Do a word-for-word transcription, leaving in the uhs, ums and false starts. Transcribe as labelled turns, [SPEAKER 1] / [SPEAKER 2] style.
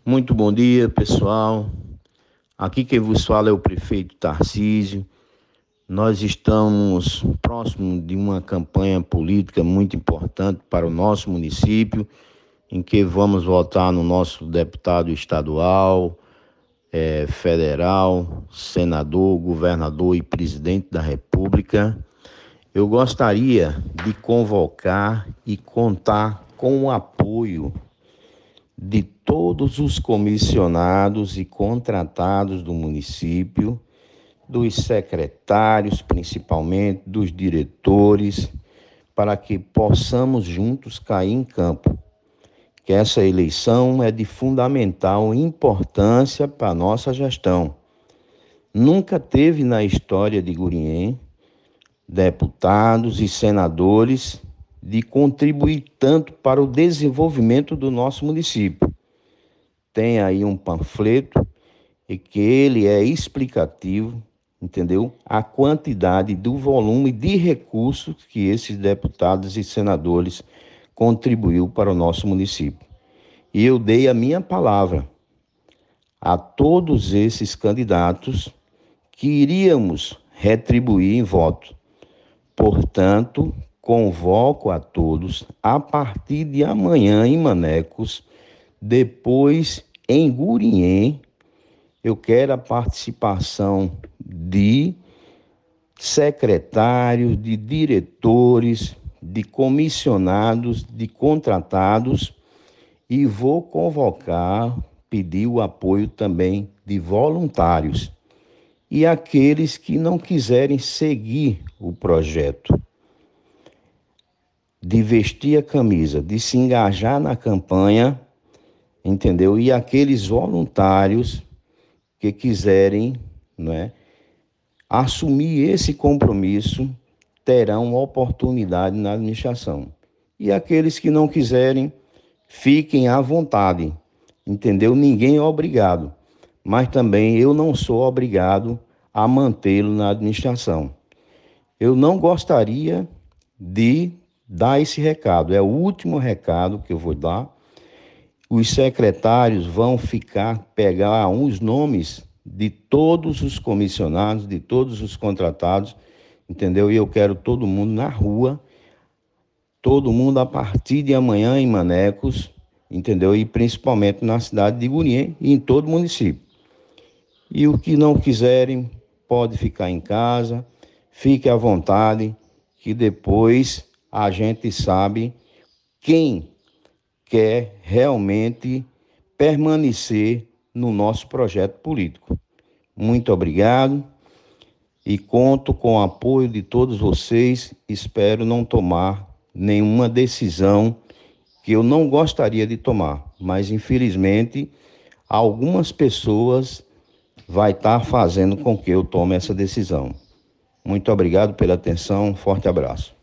[SPEAKER 1] Muito bom dia, pessoal. Aqui quem vos fala é o prefeito Tarcísio. Nós estamos próximos de uma campanha política muito importante para o nosso município, em que vamos votar no nosso deputado estadual, eh, federal, senador, governador e presidente da República. Eu gostaria de convocar e contar com o apoio de todos os comissionados e contratados do município, dos secretários, principalmente, dos diretores, para que possamos juntos cair em campo. Que essa eleição é de fundamental importância para a nossa gestão. Nunca teve na história de Gurien deputados e senadores de contribuir tanto para o desenvolvimento do nosso município. Tem aí um panfleto e que ele é explicativo, entendeu? A quantidade do volume de recursos que esses deputados e senadores contribuiu para o nosso município. E eu dei a minha palavra a todos esses candidatos que iríamos retribuir em voto. Portanto, convoco a todos a partir de amanhã em Manecos, depois em Gurien. Eu quero a participação de secretários, de diretores, de comissionados, de contratados e vou convocar, pedir o apoio também de voluntários e aqueles que não quiserem seguir o projeto, de vestir a camisa, de se engajar na campanha, entendeu? E aqueles voluntários que quiserem, né, assumir esse compromisso terão oportunidade na administração. E aqueles que não quiserem, fiquem à vontade, entendeu? Ninguém é obrigado, mas também eu não sou obrigado a mantê-lo na administração. Eu não gostaria de dar esse recado, é o último recado que eu vou dar. Os secretários vão ficar, pegar uns nomes de todos os comissionados, de todos os contratados, entendeu? E eu quero todo mundo na rua, todo mundo a partir de amanhã em Manecos, entendeu? E principalmente na cidade de Gurien e em todo o município. E o que não quiserem, pode ficar em casa, fique à vontade, que depois a gente sabe quem quer realmente permanecer no nosso projeto político. Muito obrigado e conto com o apoio de todos vocês. Espero não tomar nenhuma decisão que eu não gostaria de tomar, mas infelizmente algumas pessoas vai estar fazendo com que eu tome essa decisão. Muito obrigado pela atenção, um forte abraço.